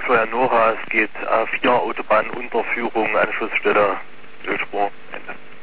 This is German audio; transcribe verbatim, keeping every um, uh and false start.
Florian Nora, es geht A vier Autobahnunterführung, Anschlussstelle Ölspur, Ende.